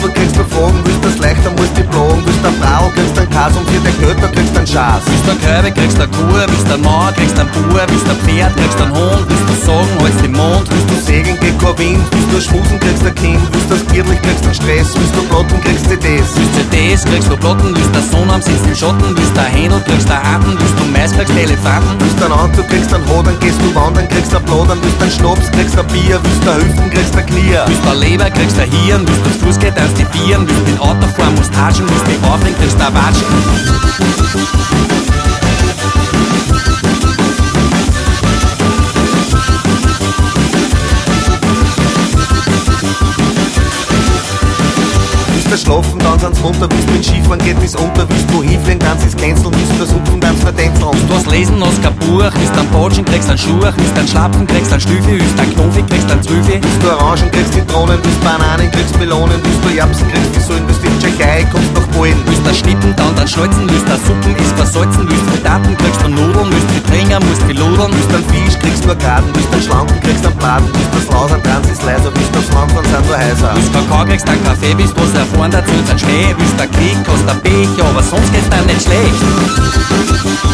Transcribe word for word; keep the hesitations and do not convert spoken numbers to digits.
Auto, kriegst du Fragen, willst das leichter, musst dich plagen, willst ein Brau, kriegst ein Kas und für den Götter kriegst ein Schaß. Willst ein Körbe, kriegst ein Kuh, willst ein Mann, kriegst ein Bauer, willst ein Pferd, kriegst ein Hund, willst du sagen, holst den Mond. Willst du segeln, geht kein Wind, willst du schmusen, kriegst ein Kind, willst du Giertlich, kriegst ein Stress, willst du Platten, kriegst C Ds. Willst C Ds, kriegst du Platten, willst der Sonne am sitzt im Schatten, willst ein Händel, kriegst ein Atem, willst du Mais, kriegst Elefanten. Willst ein Auto, kriegst ein Hodern, gehst du wandern, kriegst ein Plodern, willst ein Schnaps, kriegst ein Bier, willst ein Hüften, kriegst ein Knie. Willst ein Leber, kriegst ein Hirn, willst du Fuß geht, kannst die Vieren, willst mit Auto fahren, musst hatschen, willst dich aufregen, kriegst ein Watschen. Schlafen, dann sind's munter, willst du in Skifahren, geht bis unter, willst du hinfliegen, dann ist canceln, willst du das Hupfen, dann ist Tänzeln. Du hast lesen, hast kein Buch, willst ein Patschen, kriegst ein Schuh, willst ein Schlapfen, kriegst ein Stüfel, willst ein Knofi, kriegst ein Zwölfi. Willst du Orangen, kriegst Zitronen, willst Bananen, kriegst Melonen, willst du Japsen, kriegst Visolen, willst du in Tschechei, kommst nach Polen. Willst ein Schnitten, dann dann Schnalzen, willst ein Suppen, ist versalzen, willst Frittaten, kriegst du Nudeln, willst du Trinken, musst du ludeln. Willst ein Fisch, kriegst nur Graden, willst ein Schlanken, kriegst ein Braten, willst das Laus, ein Trans ist leiser, willst das Land, dann sind nur heiser. Willst Kakao, kriegst ein Kaffee, willst was erfahren, dazu ein Schnee. Willst ein Krieg, hast ein Pech, aber sonst geht's dann nicht schlecht.